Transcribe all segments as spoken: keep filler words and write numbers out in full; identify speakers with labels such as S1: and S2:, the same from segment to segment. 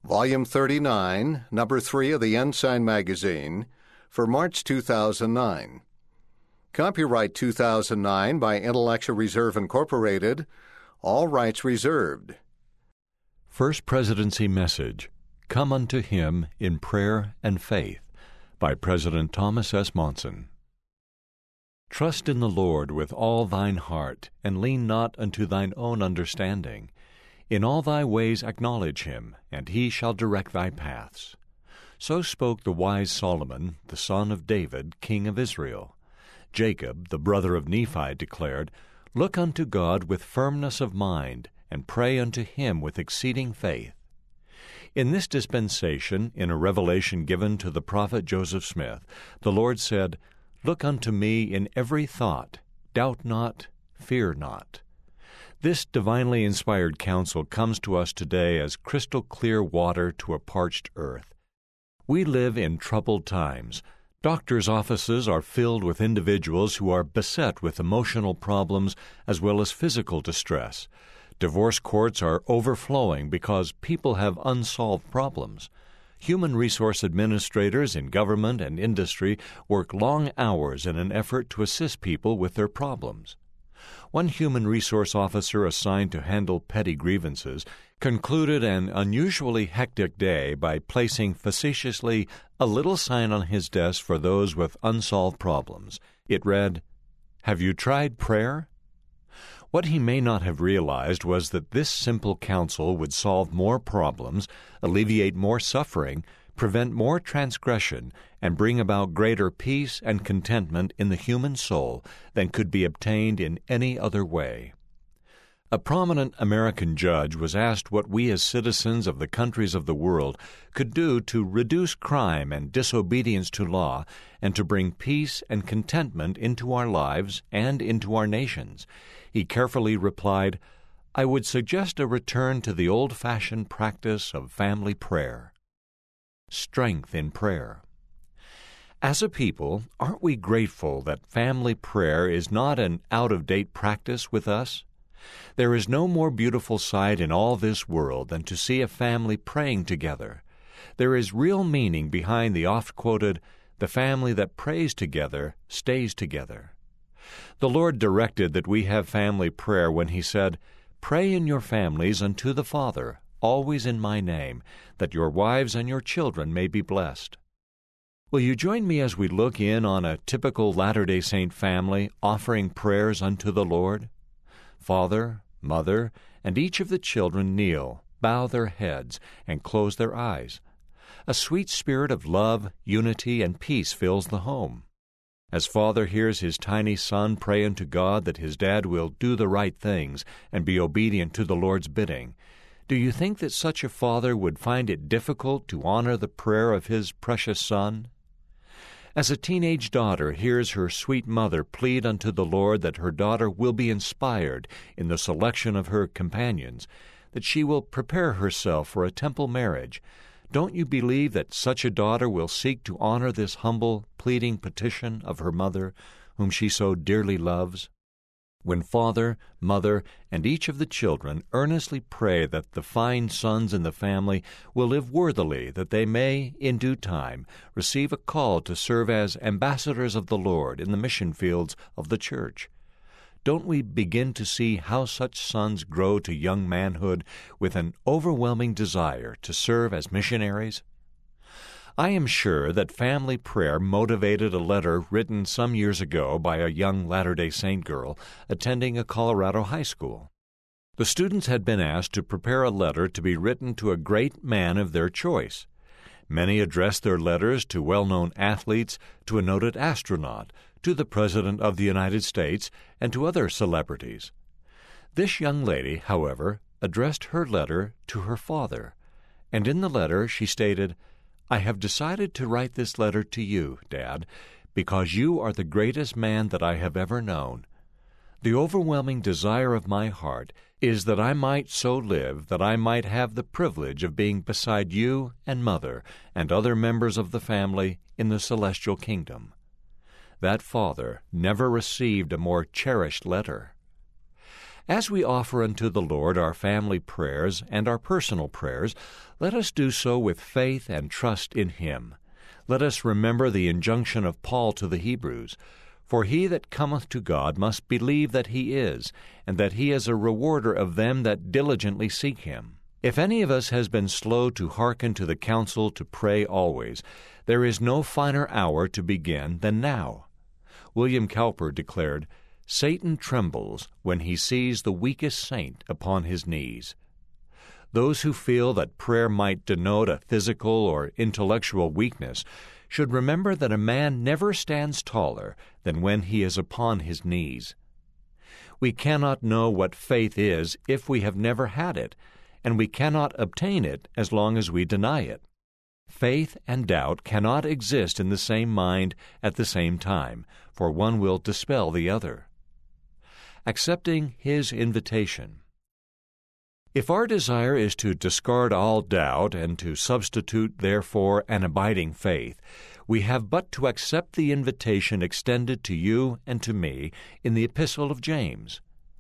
S1: Volume thirty-nine, Number three of the Ensign Magazine, for March two thousand nine. Copyright two thousand nine by Intellectual Reserve Incorporated. All rights reserved.
S2: First Presidency Message, Come Unto Him in Prayer and Faith, by President Thomas S. Monson. Trust in the Lord with all thine heart, and lean not unto thine own understanding. In all thy ways acknowledge him, and he shall direct thy paths. So spoke the wise Solomon, the son of David, king of Israel. Jacob, the brother of Nephi, declared, Look unto God with firmness of mind, and pray unto him with exceeding faith. In this dispensation, in a revelation given to the prophet Joseph Smith, the Lord said, Look unto me in every thought, doubt not, fear not. This divinely inspired counsel comes to us today as crystal clear water to a parched earth. We live in troubled times. Doctors' offices are filled with individuals who are beset with emotional problems as well as physical distress. Divorce courts are overflowing because people have unsolved problems. Human resource administrators in government and industry work long hours in an effort to assist people with their problems. One human resource officer assigned to handle petty grievances concluded an unusually hectic day by placing facetiously a little sign on his desk for those with unsolved problems. It read, Have you tried prayer? What he may not have realized was that this simple counsel would solve more problems, alleviate more suffering, prevent more transgression, and bring about greater peace and contentment in the human soul than could be obtained in any other way. A prominent American judge was asked what we as citizens of the countries of the world could do to reduce crime and disobedience to law and to bring peace and contentment into our lives and into our nations. He carefully replied, I would suggest a return to the old-fashioned practice of family prayer. Strength in prayer. As a people, aren't we grateful that family prayer is not an out-of-date practice with us? There is no more beautiful sight in all this world than to see a family praying together. There is real meaning behind the oft-quoted, the family that prays together stays together. The Lord directed that we have family prayer when He said, Pray in your families unto the Father, always in my name, that your wives and your children may be blessed. Will you join me as we look in on a typical Latter-day Saint family offering prayers unto the Lord? Father, mother, and each of the children kneel, bow their heads, and close their eyes. A sweet spirit of love, unity, and peace fills the home. As father hears his tiny son pray unto God that his dad will do the right things and be obedient to the Lord's bidding, do you think that such a father would find it difficult to honor the prayer of his precious son? As a teenage daughter hears her sweet mother plead unto the Lord that her daughter will be inspired in the selection of her companions, that she will prepare herself for a temple marriage, don't you believe that such a daughter will seek to honor this humble, pleading petition of her mother, whom she so dearly loves? When father, mother, and each of the children earnestly pray that the fine sons in the family will live worthily, that they may, in due time, receive a call to serve as ambassadors of the Lord in the mission fields of the church, don't we begin to see how such sons grow to young manhood with an overwhelming desire to serve as missionaries? I am sure that family prayer motivated a letter written some years ago by a young Latter-day Saint girl attending a Colorado high school. The students had been asked to prepare a letter to be written to a great man of their choice. Many addressed their letters to well-known athletes, to a noted astronaut, to the President of the United States, and to other celebrities. This young lady, however, addressed her letter to her father, and in the letter she stated, I have decided to write this letter to you, Dad, because you are the greatest man that I have ever known. The overwhelming desire of my heart is that I might so live that I might have the privilege of being beside you and Mother and other members of the family in the celestial kingdom. That father never received a more cherished letter. As we offer unto the Lord our family prayers and our personal prayers, let us do so with faith and trust in Him. Let us remember the injunction of Paul to the Hebrews, "For he that cometh to God must believe that He is, and that He is a rewarder of them that diligently seek Him." If any of us has been slow to hearken to the counsel to pray always, there is no finer hour to begin than now. William Cowper declared, "Satan trembles when he sees the weakest saint upon his knees." Those who feel that prayer might denote a physical or intellectual weakness should remember that a man never stands taller than when he is upon his knees. We cannot know what faith is if we have never had it, and we cannot obtain it as long as we deny it. Faith and doubt cannot exist in the same mind at the same time, for one will dispel the other. Accepting His invitation. If our desire is to discard all doubt and to substitute therefore an abiding faith, we have but to accept the invitation extended to you and to me in the Epistle of James.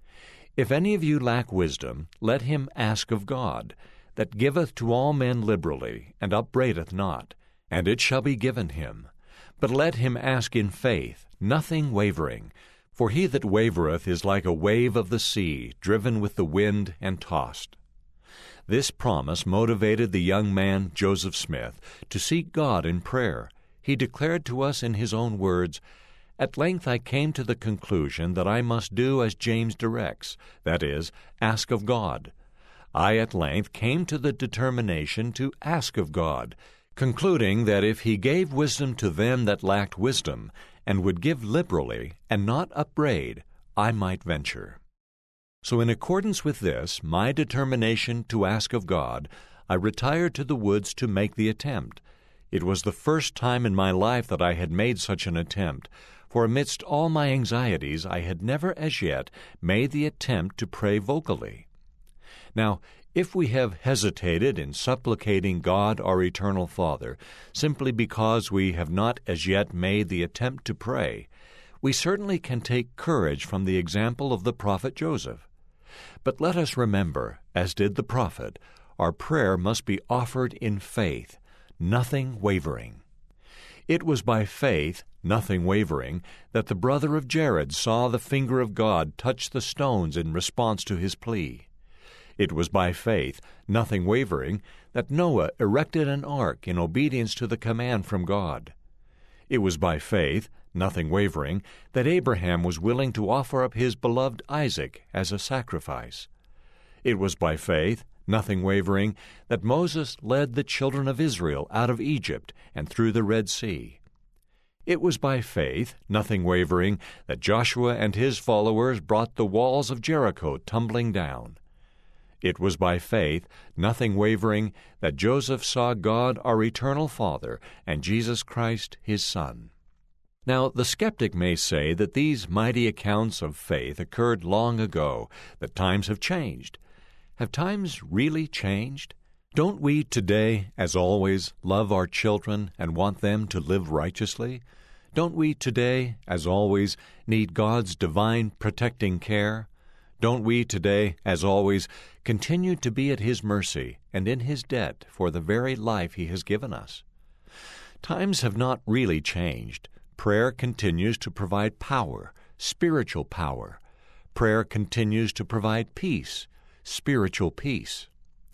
S2: "If any of you lack wisdom, let him ask of God, that giveth to all men liberally, and upbraideth not, and it shall be given him. But let him ask in faith, nothing wavering. For he that wavereth is like a wave of the sea, driven with the wind and tossed." This promise motivated the young man, Joseph Smith, to seek God in prayer. He declared to us in his own words, "At length I came to the conclusion that I must do as James directs, that is, ask of God. I at length came to the determination to ask of God, concluding that if He gave wisdom to them that lacked wisdom, and would give liberally, and not upbraid, I might venture." So in accordance with this, my determination to ask of God, I retired to the woods to make the attempt. It was the first time in my life that I had made such an attempt, for amidst all my anxieties I had never as yet made the attempt to pray vocally. Now, if we have hesitated in supplicating God our Eternal Father, simply because we have not as yet made the attempt to pray, we certainly can take courage from the example of the prophet Joseph. But let us remember, as did the prophet, our prayer must be offered in faith, nothing wavering. It was by faith, nothing wavering, that the brother of Jared saw the finger of God touch the stones in response to his plea. It was by faith, nothing wavering, that Noah erected an ark in obedience to the command from God. It was by faith, nothing wavering, that Abraham was willing to offer up his beloved Isaac as a sacrifice. It was by faith, nothing wavering, that Moses led the children of Israel out of Egypt and through the Red Sea. It was by faith, nothing wavering, that Joshua and his followers brought the walls of Jericho tumbling down. It was by faith, nothing wavering, that Joseph saw God our eternal Father and Jesus Christ his Son. Now, the skeptic may say that these mighty accounts of faith occurred long ago, that times have changed. Have times really changed? Don't we today, as always, love our children and want them to live righteously? Don't we today, as always, need God's divine protecting care? Don't we today, as always, continue to be at His mercy and in His debt for the very life He has given us? Times have not really changed. Prayer continues to provide power, spiritual power. Prayer continues to provide peace, spiritual peace.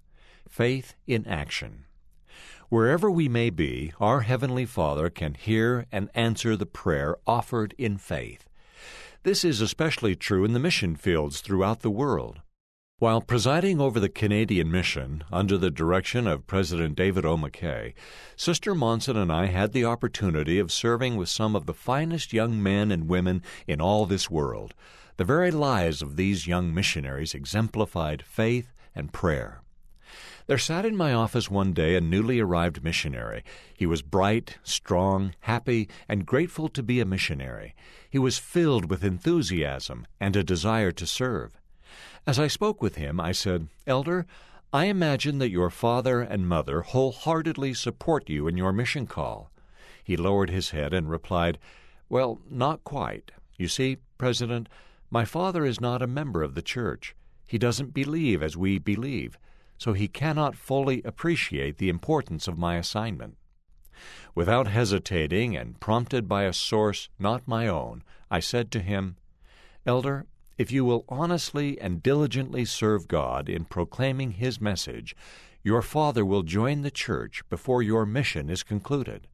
S2: Faith in action. Wherever we may be, our Heavenly Father can hear and answer the prayer offered in faith. This is especially true in the mission fields throughout the world. While presiding over the Canadian mission under the direction of President David O. McKay, Sister Monson and I had the opportunity of serving with some of the finest young men and women in all this world. The very lives of these young missionaries exemplified faith and prayer. There sat in my office one day a newly arrived missionary. He was bright, strong, happy, and grateful to be a missionary. He was filled with enthusiasm and a desire to serve. As I spoke with him, I said, "Elder, I imagine that your father and mother wholeheartedly support you in your mission call." He lowered his head and replied, "Well, not quite. You see, President, My father is not a member of the church. He doesn't believe as we believe, so he cannot fully appreciate the importance of my assignment. Without hesitating and prompted by a source not my own, I said to him, Elder, if you will honestly and diligently serve God in proclaiming His message, your father will join the church before your mission is concluded.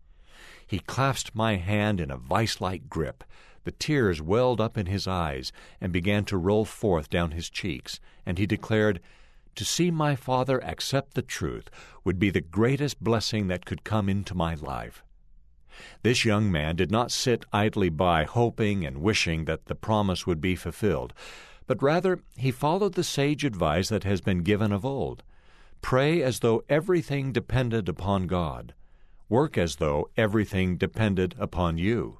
S2: He clasped my hand in a vice-like grip. The tears welled up in his eyes and began to roll forth down his cheeks, and he declared, To see my father accept the truth would be the greatest blessing that could come into my life. This young man did not sit idly by hoping and wishing that the promise would be fulfilled, but rather he followed the sage advice that has been given of old. Pray as though everything depended upon God. Work as though everything depended upon you.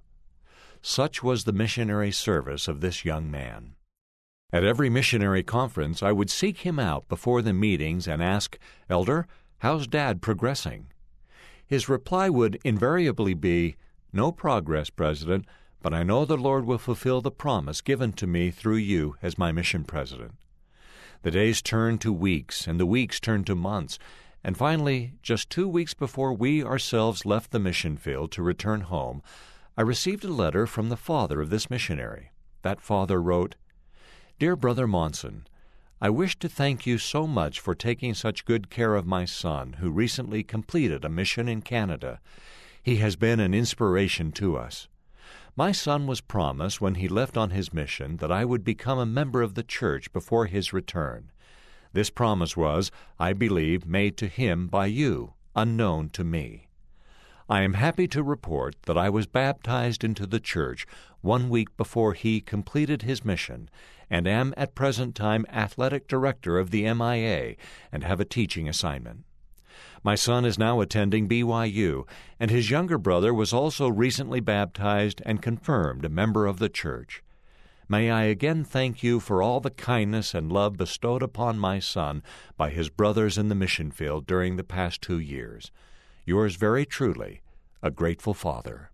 S2: Such was the missionary service of this young man. At every missionary conference, I would seek him out before the meetings and ask, Elder, how's Dad progressing? His reply would invariably be, No progress, President, but I know the Lord will fulfill the promise given to me through you as my mission president. The days turned to weeks, and the weeks turned to months, and finally, just two weeks before we ourselves left the mission field to return home, I received a letter from the father of this missionary. That father wrote, Dear Brother Monson, I wish to thank you so much for taking such good care of my son, who recently completed a mission in Canada. He has been an inspiration to us. My son was promised when he left on his mission that I would become a member of the church before his return. This promise was, I believe, made to him by you, unknown to me. I am happy to report that I was baptized into the church one week before he completed his mission, and am at present time athletic director of the M I A and have a teaching assignment. My son is now attending B Y U, and his younger brother was also recently baptized and confirmed a member of the church. May I again thank you for all the kindness and love bestowed upon my son by his brothers in the mission field during the past two years. Yours very truly, a grateful father.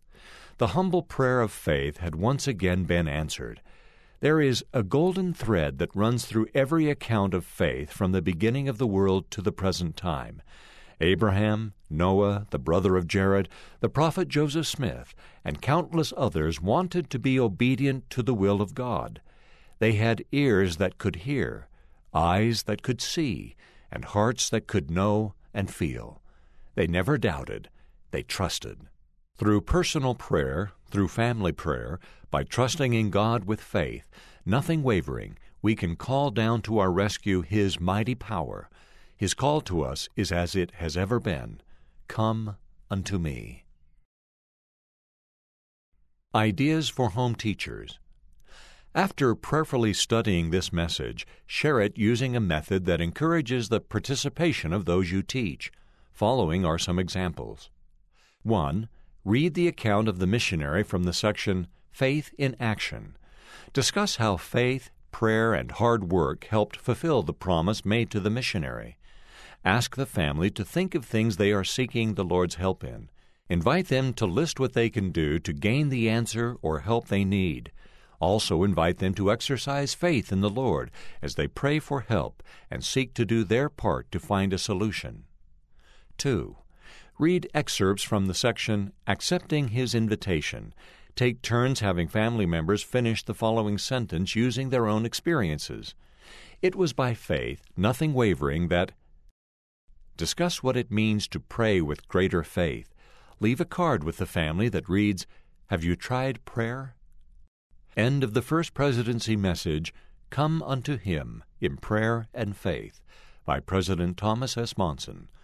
S2: The humble prayer of faith had once again been answered. There is a golden thread that runs through every account of faith from the beginning of the world to the present time. Abraham, Noah, the brother of Jared, the prophet Joseph Smith, and countless others wanted to be obedient to the will of God. They had ears that could hear, eyes that could see, and hearts that could know and feel. They never doubted. They trusted. Through personal prayer, through family prayer, by trusting in God with faith, nothing wavering, we can call down to our rescue His mighty power. His call to us is as it has ever been, Come unto me. Ideas for Home Teachers. After prayerfully studying this message, share it using a method that encourages the participation of those you teach. Following are some examples. one. Read the account of the missionary from the section Faith in Action. Discuss how faith, prayer, and hard work helped fulfill the promise made to the missionary. Ask the family to think of things they are seeking the Lord's help in. Invite them to list what they can do to gain the answer or help they need. Also invite them to exercise faith in the Lord as they pray for help and seek to do their part to find a solution. two. Read excerpts from the section Accepting His Invitation. Take turns having family members finish the following sentence using their own experiences. It was by faith, nothing wavering, that... Discuss what it means to pray with greater faith. Leave a card with the family that reads, Have you tried prayer? End of the First Presidency Message, Come unto Him in Prayer and Faith, by President Thomas S. Monson.